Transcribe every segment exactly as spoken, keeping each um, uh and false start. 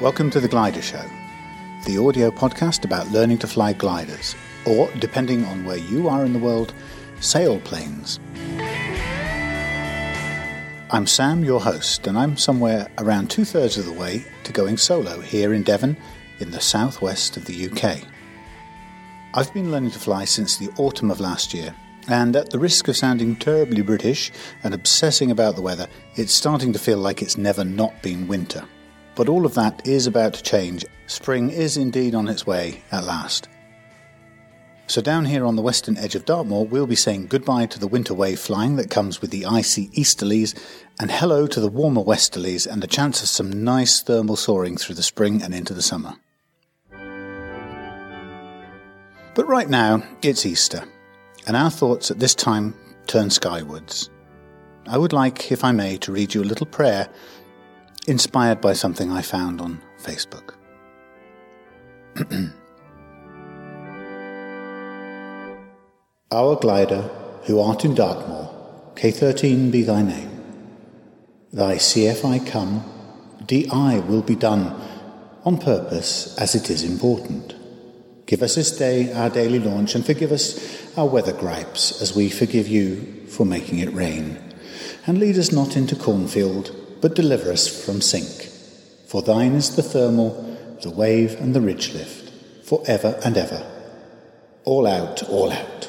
Welcome to The Glider Show, the audio podcast about learning to fly gliders, or, depending on where you are in the world, sailplanes. I'm Sam, your host, and I'm somewhere around two-thirds of the way to going solo here in Devon, in the southwest of the U K. I've been learning to fly since the autumn of last year, and at the risk of sounding terribly British and obsessing about the weather, it's starting to feel like it's never not been winter. But all of that is about to change. Spring is indeed on its way at last. So down here on the western edge of Dartmoor, we'll be saying goodbye to the winter wave flying that comes with the icy easterlies, and hello to the warmer westerlies and the chance of some nice thermal soaring through the spring and into the summer. But right now, it's Easter, and our thoughts at this time turn skywards. I would like, if I may, to read you a little prayer inspired by something I found on Facebook. Our glider, who art in Dartmoor, K thirteen be thy name. Thy C F I come, D I will be done, on purpose as it is important. Give us this day our daily launch, and forgive us our weather gripes, as we forgive you for making it rain. And lead us not into cornfield, but deliver us from sink. For thine is the thermal, the wave and the ridge lift, for ever and ever. All out, all out.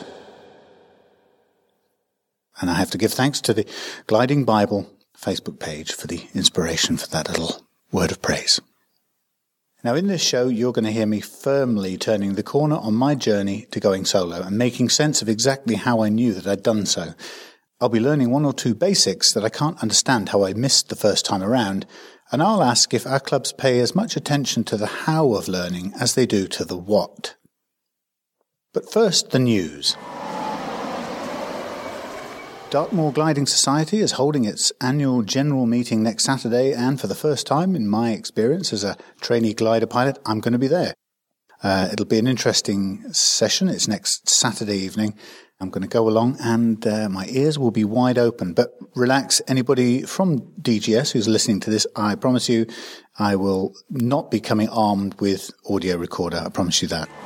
And I have to give thanks to the Gliding Bible Facebook page for the inspiration for that little word of praise. Now in this show, you're going to hear me firmly turning the corner on my journey to going solo and making sense of exactly how I knew that I'd done so. I'll be learning one or two basics that I can't understand how I missed the first time around, and I'll ask if our clubs pay as much attention to the how of learning as they do to the what. But first, the news. Dartmoor Gliding Society is holding its annual general meeting next Saturday, and for the first time in my experience as a trainee glider pilot, I'm going to be there. Uh, it'll be an interesting session. It's next Saturday evening. I'm going to go along and uh, my ears will be wide open. But relax, anybody from D G S who's listening to this, I promise you, I will not be coming armed with audio recorder. I promise you that.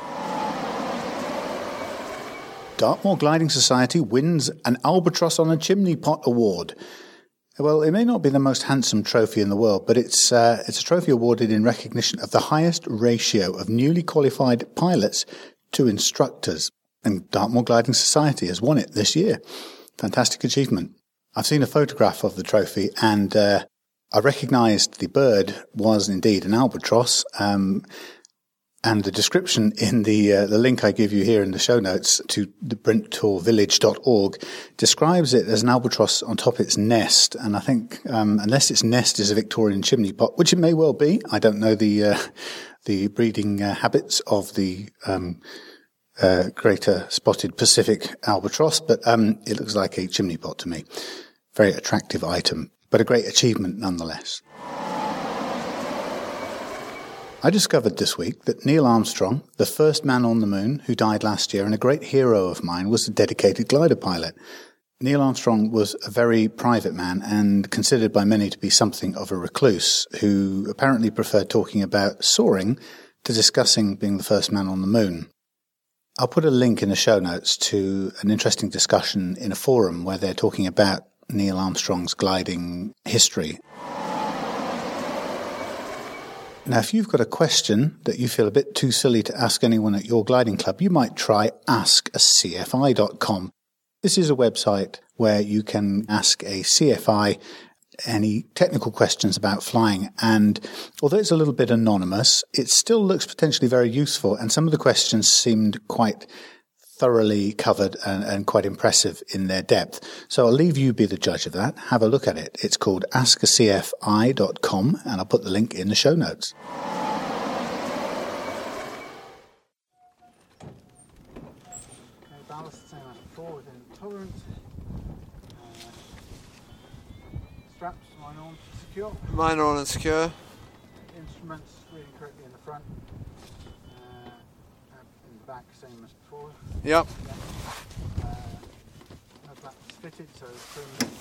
Dartmoor Gliding Society wins an Albatross on a Chimney Pot award. Well, it may not be the most handsome trophy in the world, but it's uh, it's a trophy awarded in recognition of the highest ratio of newly qualified pilots to instructors. And Dartmoor Gliding Society has won it this year. Fantastic achievement. I've seen a photograph of the trophy, and uh, I recognised the bird was indeed an albatross. Um, and the description in the uh, the link I give you here in the show notes to the brenttor village dot org describes it as an albatross on top of its nest. And I think um, unless its nest is a Victorian chimney pot, which it may well be, I don't know the uh, the breeding uh, habits of the um Uh, greater spotted Pacific albatross, but um, it looks like a chimney pot to me. Very attractive item, but a great achievement nonetheless. I discovered this week that Neil Armstrong, the first man on the moon who died last year and a great hero of mine, was a dedicated glider pilot. Neil Armstrong was a very private man and considered by many to be something of a recluse, who apparently preferred talking about soaring to discussing being the first man on the moon. I'll put a link in the show notes to an interesting discussion in a forum where they're talking about Neil Armstrong's gliding history. Now, if you've got a question that you feel a bit too silly to ask anyone at your gliding club, you might try ask a C F I dot com. This is a website where you can ask a C F I any technical questions about flying, and although it's a little bit anonymous, it still looks potentially very useful, and some of the questions seemed quite thoroughly covered and, and quite impressive in their depth. So I'll leave you be the judge of that. Have a look at it. It's called ask a C F I dot com, and I'll put the link in the show notes. Okay, ballast same as before within tolerance. Straps, minor on, secure. Minor on and secure. Instruments reading correctly in the front. Uh, in the back, same as before. Yep. Uh, no flaps fitted, so trim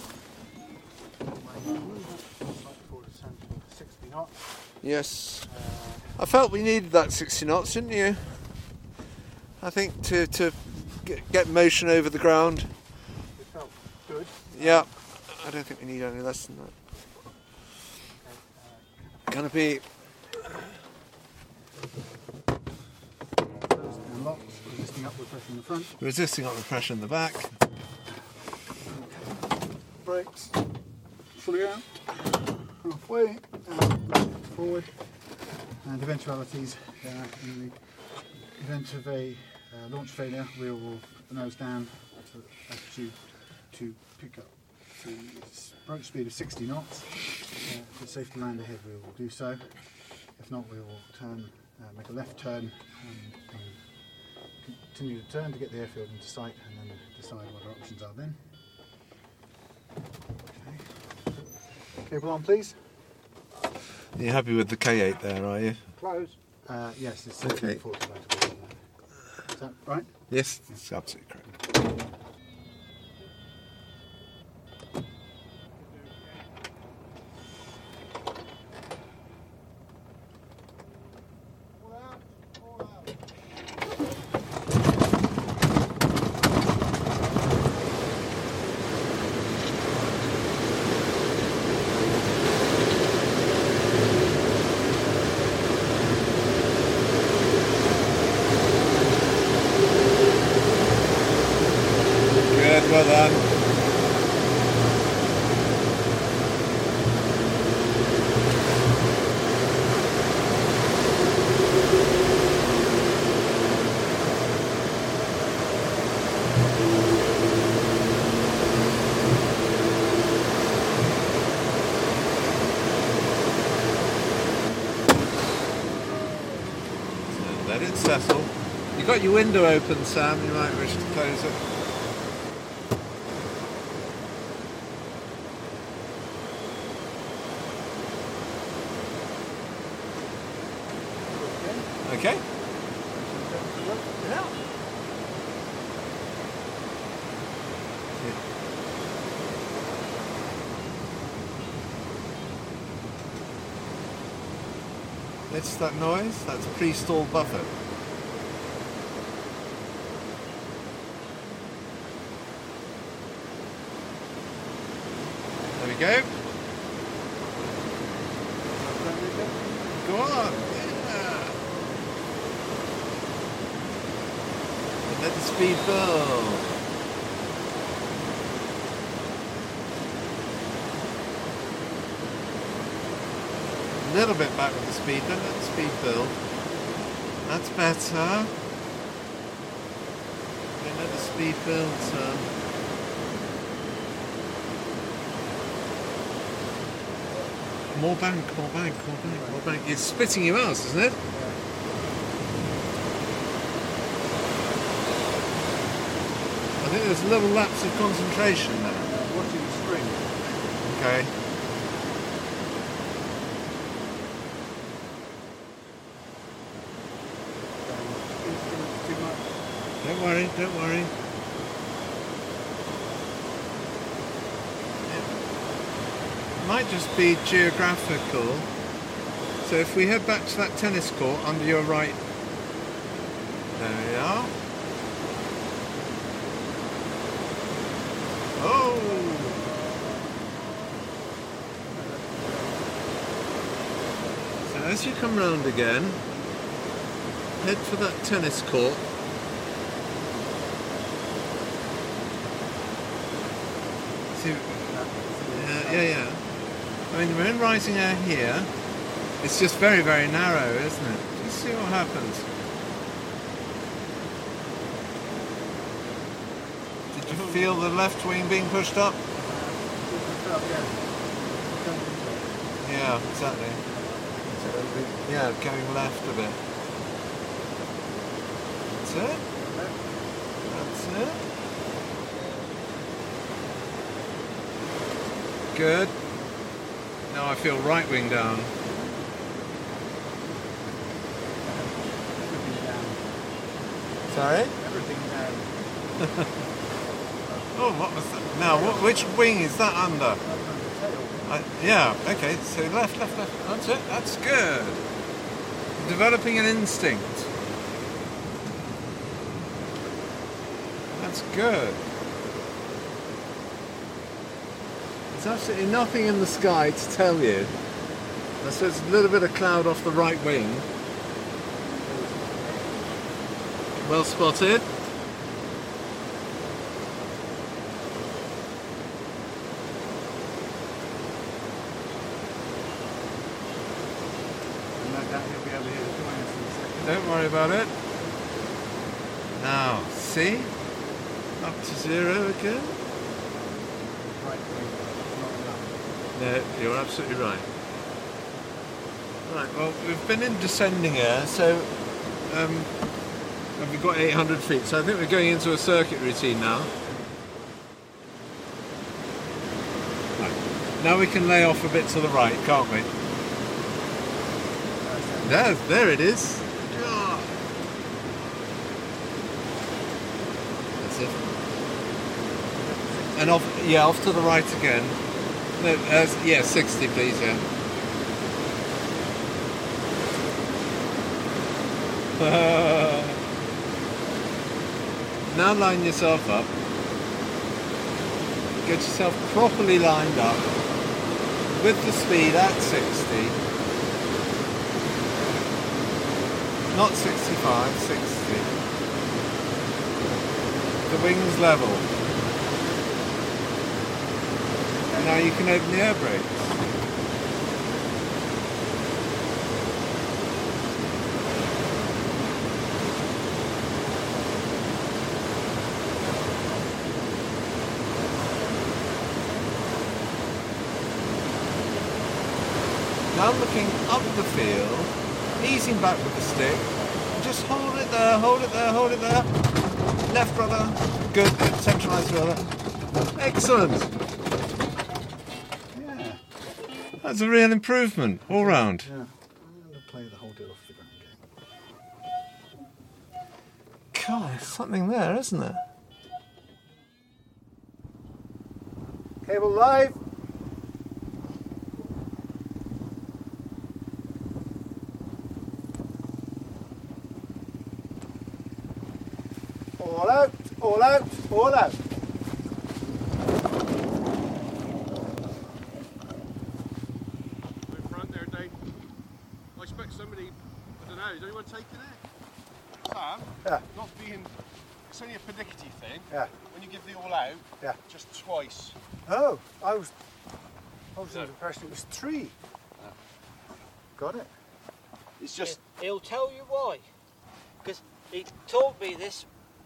slightly forward to sixty knots. Yes. Uh, I felt we needed that sixty knots, didn't you? I think to, to get, get motion over the ground. It felt good. Yeah. I don't think we need any less than that. Okay, uh, Gonna be... closed and locked, resisting upward pressure in the front. Resisting upward pressure in the back. Brakes fully out, halfway, and forward. And eventualities, uh, in the event of a uh, launch failure, we will put the nose down to altitude to pick up the approach speed of sixty knots. Uh, if it's safe to land ahead, we will do so. If not, we will turn, uh, make a left turn and, and continue to turn to get the airfield into sight, and then decide what our options are then. Okay. Cable on, please. Are you happy with the K eight there, are you? Close. Uh, yes, it's Okay. forty-five. Is that right? Yes, that's absolutely correct. Good, well done. So let it settle. You've got your window open, Sam, you might wish to close it. Okay. Yeah. It's that noise, that's pre-stalled buffer. There we go. Go on. Yeah. And let the speed build. A little bit back with the speed, don't let the speed build. That's better. Don't let the speed build, Sam. More bank, more bank, more bank, more bank. It's splitting your mouse, isn't it? I think there's a little lapse of concentration there. Watching the screen. Okay. Too much. Don't worry, don't worry. It might just be geographical. So if we head back to that tennis court under your right. There we are. Oh! So as you come round again, head for that tennis court. See, yeah, yeah, yeah. I mean, we're in rising air here. It's just very, very narrow, isn't it? Just see what happens. Did you feel the left wing being pushed up? Yeah, exactly. So, yeah, going left a bit. That's it. That's it. Good. Now I feel right wing down. Everything down. Sorry? Everything down. Oh, what was that? Now, what, which wing is that under? Uh, yeah, okay, so left, left, left. That's it, that's good. Developing an instinct. That's good. There's absolutely nothing in the sky to tell you. So it's a little bit of cloud off the right wing. Well spotted. Don't worry about it. Now, see? Up to zero again. No, you're absolutely right. Right, well, we've been in descending air, so um, and we've got eight hundred feet, so I think we're going into a circuit routine now. Right. Now we can lay off a bit to the right, can't we? There, there it is. That's it. And off, yeah, off to the right again. No, uh, yeah, sixty, please, yeah. Now line yourself up. Get yourself properly lined up with the speed at sixty. Not sixty-five, sixty. The wings level. And now you can open the air brakes. Now looking up the field, easing back with the stick, just hold it there, hold it there, hold it there. Left rudder, good, good, centralised rudder. Excellent. Yeah. That's a real improvement, all round. Yeah. I'm going to play the hold it off the ground game. God, there's something there, isn't there? Cable live. All out, all out, all out. In front there, Dave. I expect somebody, I don't know, is anyone taking it? Sam? Yeah. Not being, it's only a pernickety thing. Yeah. When you give the all out, Yeah. just twice. Oh, I was, I was No. under the impression it was three. No. Got it. It's just, He'll tell you why. Because he told me this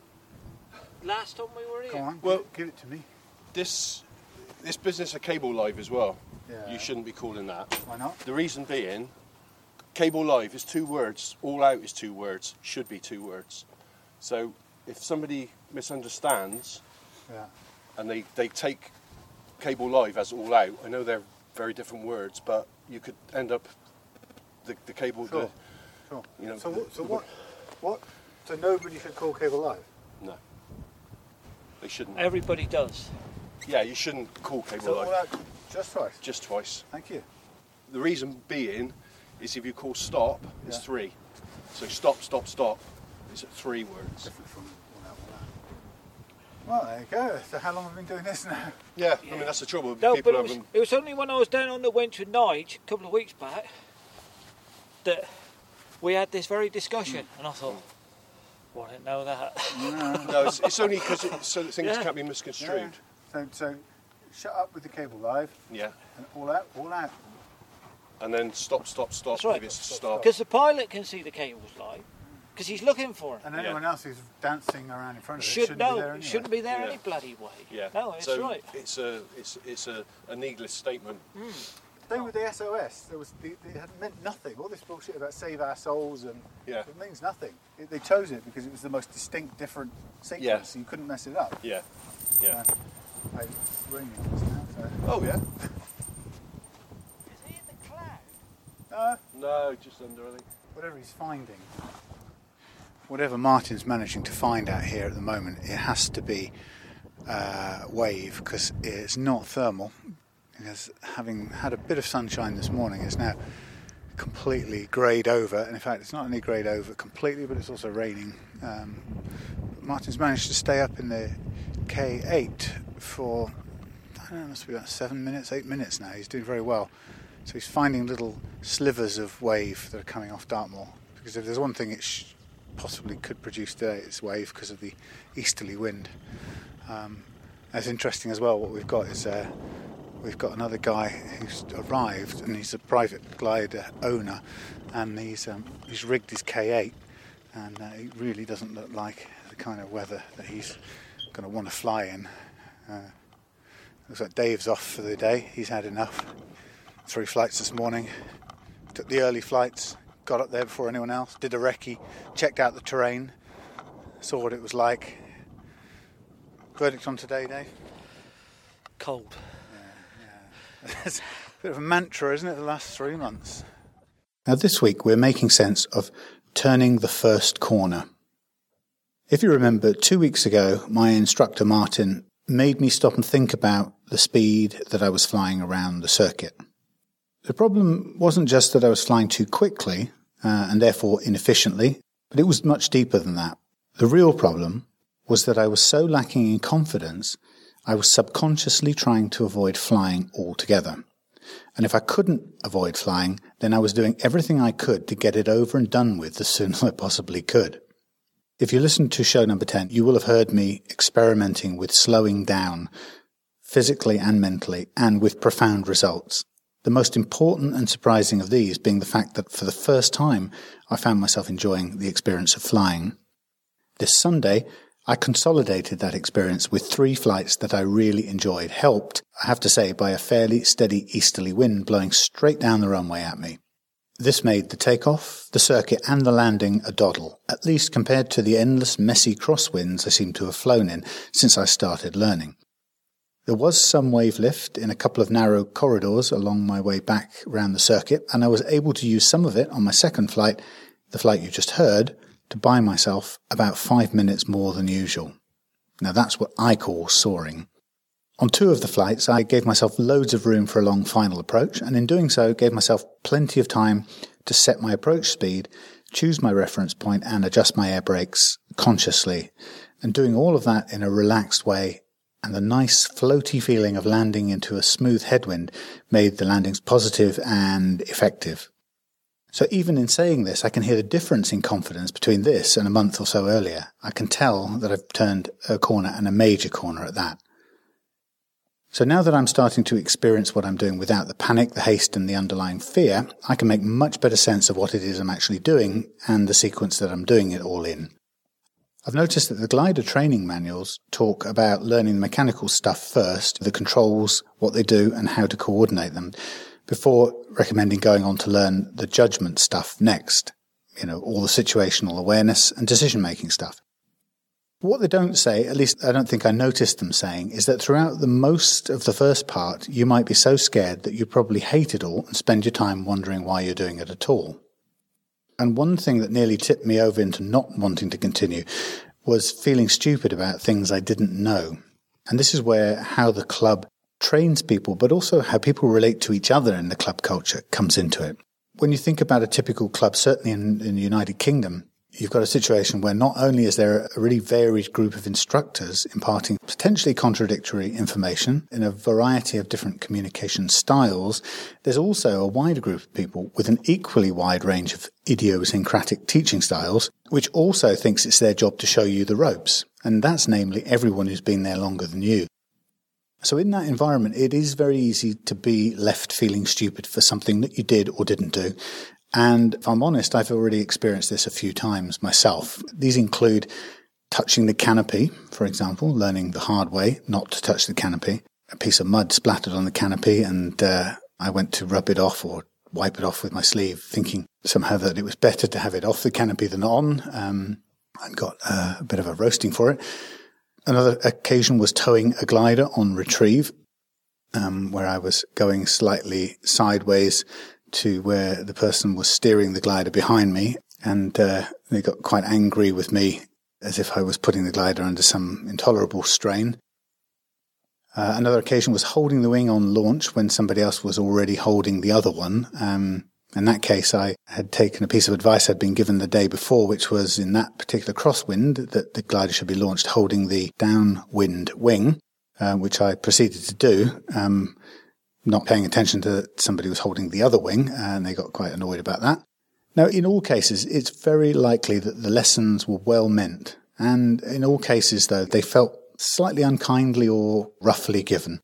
last time we were here. Come on, Well- give, give it to me. this this business of cable live as well. Yeah. You shouldn't be calling that. Why not? The reason being, cable live is two words, all out is two words, should be two words. So if somebody misunderstands Yeah. and they, they take cable live as all out, I know they're very different words, but you could end up the, the cable, Sure. the, Sure. you know, so what? So what? What? So nobody should call cable live. no. They shouldn't. Everybody does. Yeah, you shouldn't call cable So live. all that, just twice. Just twice. Thank you. The reason being is if you call stop, it's Yeah. three. So stop, stop, stop is at three words. Different from all out, all out. Well, there you go. So how long have we been doing this now? Yeah, I mean that's the trouble with No, people but it was, having. it was only when I was down on the wench with Nige a couple of weeks back that we had this very discussion, and I thought, well, I didn't know that. No, it's, it's only because it, so that things Yeah. can't be misconstrued. So, so shut up with the cable live Yeah. and all out, all out. And then stop, stop, stop. That's right. If it's to stop. Because the pilot can see the cables live, because he's looking for them. And anyone else who's dancing around in front of it Should shouldn't know, be there anyway. shouldn't be there Yeah. any bloody way. Yeah. No, it's so right. It's a it's it's a, a needless statement. Same with the S O S. There was the, it had meant nothing. All this bullshit about save our souls and Yeah. it means nothing. It, they chose it because it was the most distinct, different sequence. Yeah. So you couldn't mess it up. Yeah. Yeah. Uh, hey, it's raining just now, so. Oh yeah. Is he in the cloud? Uh, No, just under I think. whatever he's finding. Whatever Martin's managing to find out here at the moment, it has to be uh, wave because it's not thermal. Because having had a bit of sunshine this morning, it's now completely greyed over. And in fact, it's not only greyed over completely, but it's also raining. Um, Martin's managed to stay up in the K eight for, I don't know, it must be about seven minutes, eight minutes now. He's doing very well. So he's finding little slivers of wave that are coming off Dartmoor. Because if there's one thing it sh- possibly could produce today, it's wave because of the easterly wind. Um, that's interesting as well. What we've got is uh, we've got another guy who's arrived, and he's a private glider owner, and he's um, he's rigged his K eight, and uh, it really doesn't look like the kind of weather that he's going to want to fly in. Uh, looks like Dave's off for the day. He's had enough. Three flights this morning. Took the early flights, got up there before anyone else, did a recce, checked out the terrain, saw what it was like. Verdict on today, Dave? Cold. Yeah, yeah. It's a bit of a mantra, isn't it, the last three months? Now this week we're making sense of turning the first corner. If you remember, two weeks ago my instructor Martin made me stop and think about the speed that I was flying around the circuit. The problem wasn't just that I was flying too quickly uh, and therefore inefficiently, but it was much deeper than that. The real problem was that I was so lacking in confidence, I was subconsciously trying to avoid flying altogether. And if I couldn't avoid flying, then I was doing everything I could to get it over and done with as soon as I possibly could. If you listened to show number ten, you will have heard me experimenting with slowing down, physically and mentally, and with profound results. The most important and surprising of these being the fact that for the first time I found myself enjoying the experience of flying. This Sunday, I consolidated that experience with three flights that I really enjoyed, helped, I have to say, by a fairly steady easterly wind blowing straight down the runway at me. This made the takeoff, the circuit and the landing a doddle, at least compared to the endless messy crosswinds I seem to have flown in since I started learning. There was some wave lift in a couple of narrow corridors along my way back round the circuit, and I was able to use some of it on my second flight, the flight you just heard, to buy myself about five minutes more than usual. Now that's what I call soaring. On two of the flights, I gave myself loads of room for a long final approach, and in doing so, gave myself plenty of time to set my approach speed, choose my reference point, and adjust my air brakes consciously, and doing all of that in a relaxed way. And the nice floaty feeling of landing into a smooth headwind made the landings positive and effective. So even in saying this, I can hear the difference in confidence between this and a month or so earlier. I can tell that I've turned a corner, and a major corner at that. So now that I'm starting to experience what I'm doing without the panic, the haste and the underlying fear, I can make much better sense of what it is I'm actually doing and the sequence that I'm doing it all in. I've noticed that the glider training manuals talk about learning the mechanical stuff first, the controls, what they do and how to coordinate them, before recommending going on to learn the judgment stuff next, you know, all the situational awareness and decision-making stuff. What they don't say, at least I don't think I noticed them saying, is that throughout the most of the first part, you might be so scared that you probably hate it all and spend your time wondering why you're doing it at all. And one thing that nearly tipped me over into not wanting to continue was feeling stupid about things I didn't know. And this is where how the club trains people, but also how people relate to each other in the club culture comes into it. When you think about a typical club, certainly in, in the United Kingdom, you've got a situation where not only is there a really varied group of instructors imparting potentially contradictory information in a variety of different communication styles, there's also a wider group of people with an equally wide range of idiosyncratic teaching styles, which also thinks it's their job to show you the ropes. And that's namely everyone who's been there longer than you. So in that environment, it is very easy to be left feeling stupid for something that you did or didn't do. And if I'm honest, I've already experienced this a few times myself. These include touching the canopy, for example, learning the hard way not to touch the canopy. A piece of mud splattered on the canopy and uh, I went to rub it off or wipe it off with my sleeve, thinking somehow that it was better to have it off the canopy than on, um, and got uh, a bit of a roasting for it. Another occasion was towing a glider on retrieve, um, where I was going slightly sideways to where the person was steering the glider behind me, and uh, they got quite angry with me as if I was putting the glider under some intolerable strain. Uh, another occasion was holding the wing on launch when somebody else was already holding the other one. Um, in that case, I had taken a piece of advice I'd been given the day before, which was in that particular crosswind that the glider should be launched holding the downwind wing, uh, which I proceeded to do, um, not paying attention to somebody who was holding the other wing, and they got quite annoyed about that. Now, in all cases, it's very likely that the lessons were well meant, and in all cases, though, they felt slightly unkindly or roughly given.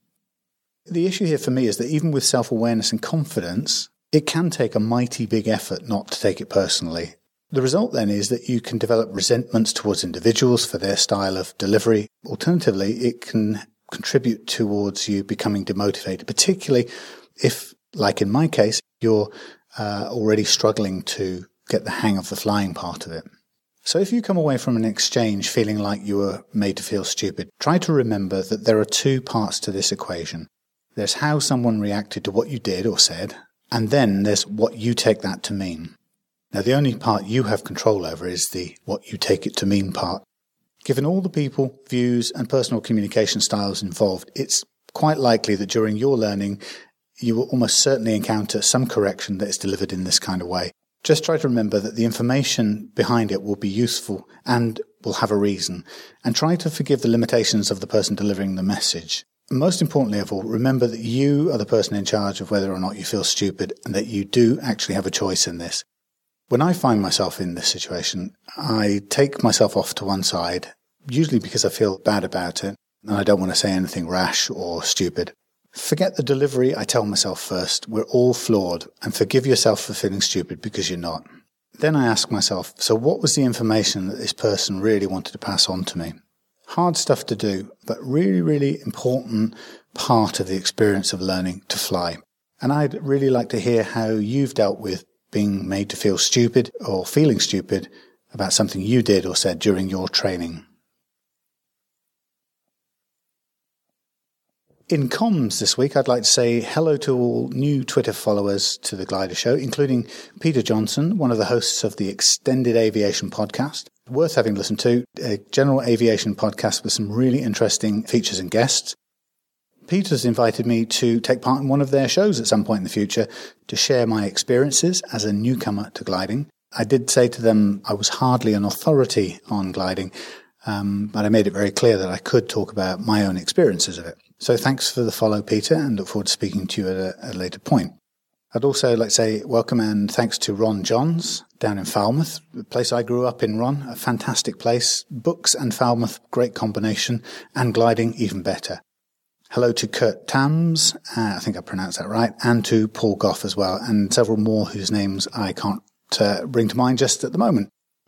The issue here for me is that even with self-awareness and confidence, it can take a mighty big effort not to take it personally. The result then is that you can develop resentments towards individuals for their style of delivery. Alternatively, it can contribute towards you becoming demotivated, particularly if, like in my case, you're uh, already struggling to get the hang of the flying part of it. So if you come away from an exchange feeling like you were made to feel stupid, try to remember that there are two parts to this equation. There's how someone reacted to what you did or said, and then there's what you take that to mean. Now, the only part you have control over is the what you take it to mean part. Given all the people, views, and personal communication styles involved, it's quite likely that during your learning, you will almost certainly encounter some correction that is delivered in this kind of way. Just try to remember that the information behind it will be useful and will have a reason, and try to forgive the limitations of the person delivering the message. Most importantly of all, remember that you are the person in charge of whether or not you feel stupid, and that you do actually have a choice in this. When I find myself in this situation, I take myself off to one side, usually because I feel bad about it, and I don't want to say anything rash or stupid. Forget the delivery, I tell myself first, we're all flawed, and forgive yourself for feeling stupid because you're not. Then I ask myself, so what was the information that this person really wanted to pass on to me? Hard stuff to do, but really, really important part of the experience of learning to fly. And I'd really like to hear how you've dealt with being made to feel stupid or feeling stupid about something you did or said during your training. In comms this week, I'd like to say hello to all new Twitter followers to the Glider Show, including Peter Johnson, one of the hosts of the Extended Aviation Podcast. Worth having listened to, a general aviation podcast with some really interesting features and guests. Peter's invited me to take part in one of their shows at some point in the future to share my experiences as a newcomer to gliding. I did say to them I was hardly an authority on gliding, um, but I made it very clear that I could talk about my own experiences of it. So thanks for the follow, Peter, and look forward to speaking to you at a, at a later point. I'd also like to say welcome and thanks to Ron Johns down in Falmouth, the place I grew up in, Ron, a fantastic place. Books and Falmouth, great combination, and gliding, even better. Hello to Kurt Tams, uh, I think I pronounced that right, and to Paul Goff as well, and several more whose names I can't uh, bring to mind just at the moment.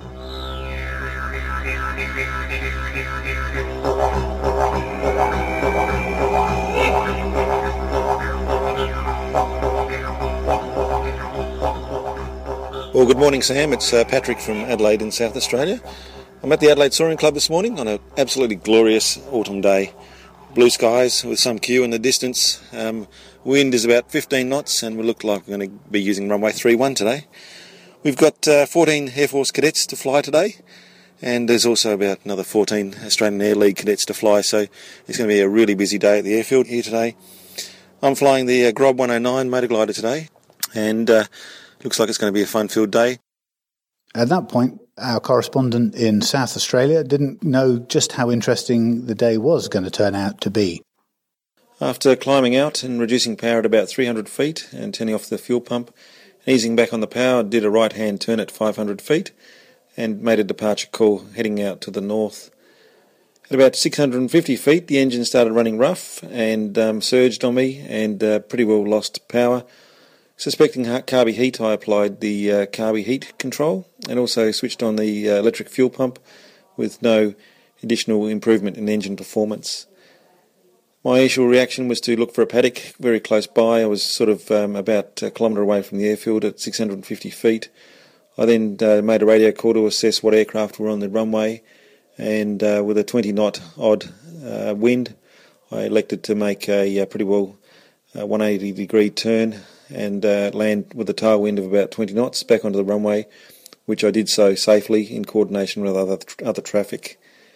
Well, good morning, Sam. It's uh, Patrick from Adelaide in South Australia. I'm at the Adelaide Soaring Club this morning on an absolutely glorious autumn day. Blue skies with some queue in the distance. Um, wind is about fifteen knots and we look like we're going to be using runway three one today. We've got uh, fourteen Air Force cadets to fly today, and there's also about another fourteen Australian Air League cadets to fly, so it's going to be a really busy day at the airfield here today. I'm flying the uh, Grob one oh nine motor glider today, and uh, looks like it's going to be a fun-filled day. At that point, our correspondent in South Australia didn't know just how interesting the day was going to turn out to be. After climbing out and reducing power at about three hundred feet and turning off the fuel pump, easing back on the power, did a right-hand turn at five hundred feet and made a departure call heading out to the north. At about six hundred fifty feet, the engine started running rough and um, surged on me and uh, pretty well lost power. Suspecting carby heat, I applied the uh, carby heat control and also switched on the uh, electric fuel pump with no additional improvement in engine performance. My initial reaction was to look for a paddock very close by. I was sort of um, about a kilometre away from the airfield at six hundred fifty feet. I then uh, made a radio call to assess what aircraft were on the runway, and uh, with a twenty knot odd uh, wind, I elected to make a, a pretty well uh, one hundred eighty degree turn and uh, land with a tailwind of about twenty knots back onto the runway, which I did so safely in coordination with other other traffic.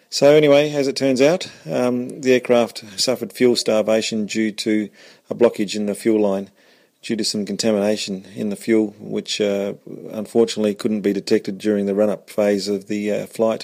So anyway, as it turns out, um, the aircraft suffered fuel starvation due to a blockage in the fuel line, due to some contamination in the fuel, which uh, unfortunately couldn't be detected during the run-up phase of the uh, flight.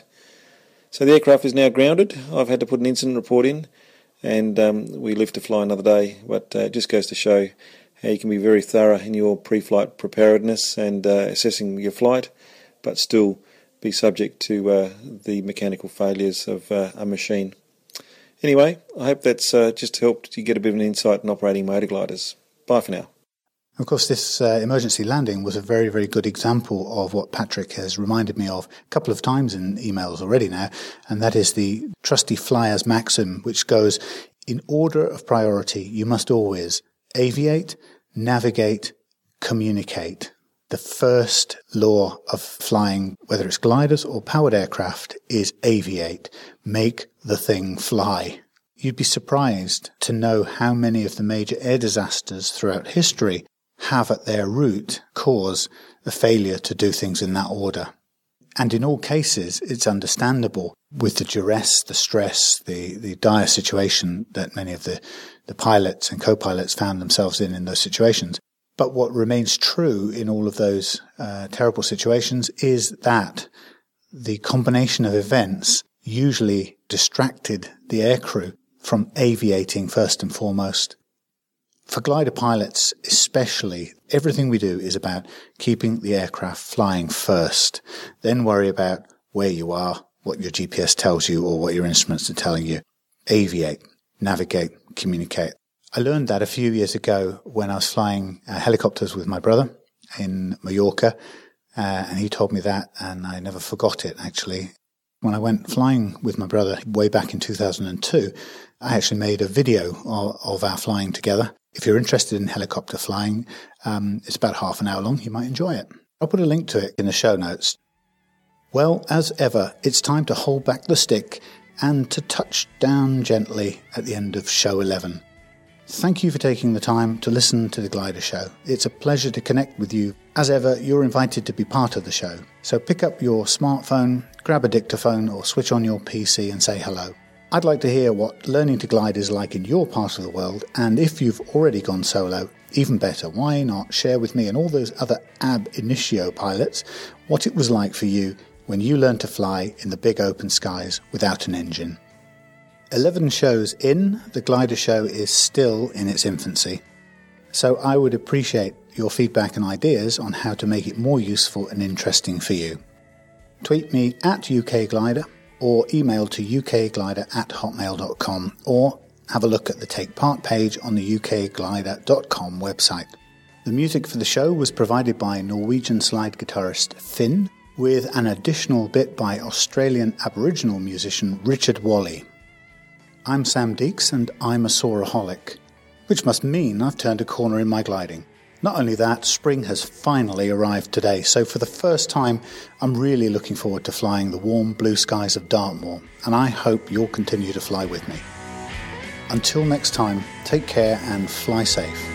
So the aircraft is now grounded. I've had to put an incident report in, and um, we live to fly another day. But uh, it just goes to show how you can be very thorough in your pre-flight preparedness and uh, assessing your flight, but still be subject to uh, the mechanical failures of uh, a machine. Anyway, I hope that's uh, just helped you get a bit of an insight in operating motor gliders. Bye for now. Of course, this uh, emergency landing was a very, very good example of what Patrick has reminded me of a couple of times in emails already now, and that is the trusty flyer's maxim, which goes, in order of priority, you must always aviate, navigate, communicate. The first law of flying, whether it's gliders or powered aircraft, is aviate. Make the thing fly. You'd be surprised to know how many of the major air disasters throughout history have at their root cause a failure to do things in that order. And in all cases, it's understandable with the duress, the stress, the, the dire situation that many of the, the pilots and co-pilots found themselves in in those situations. But what remains true in all of those uh, terrible situations is that the combination of events usually distracted the aircrew from aviating first and foremost. For glider pilots especially, everything we do is about keeping the aircraft flying first. Then worry about where you are, what your G P S tells you or what your instruments are telling you. Aviate, navigate, communicate. I learned that a few years ago when I was flying uh, helicopters with my brother in Mallorca, uh, and he told me that, and I never forgot it, actually. When I went flying with my brother way back in two thousand two, I actually made a video of, of our flying together. If you're interested in helicopter flying, um, it's about half an hour long. You might enjoy it. I'll put a link to it in the show notes. Well, as ever, it's time to hold back the stick and to touch down gently at the end of show eleven. Thank you for taking the time to listen to The Glider Show. It's a pleasure to connect with you. As ever, you're invited to be part of the show. So pick up your smartphone, grab a dictaphone or switch on your P C and say hello. I'd like to hear what learning to glide is like in your part of the world, and if you've already gone solo, even better, why not share with me and all those other ab initio pilots what it was like for you when you learned to fly in the big open skies without an engine. eleven shows in, The Glider Show is still in its infancy, so I would appreciate your feedback and ideas on how to make it more useful and interesting for you. Tweet me at U K Glider or email to ukglider at hotmail dot com or have a look at the Take Part page on the u k glider dot com website. The music for the show was provided by Norwegian slide guitarist Finn, with an additional bit by Australian Aboriginal musician Richard Wally. I'm Sam Deeks and I'm a Soaraholic, which must mean I've turned a corner in my gliding. Not only that, spring has finally arrived today, so for the first time I'm really looking forward to flying the warm blue skies of Dartmoor, and I hope you'll continue to fly with me. Until next time, take care and fly safe.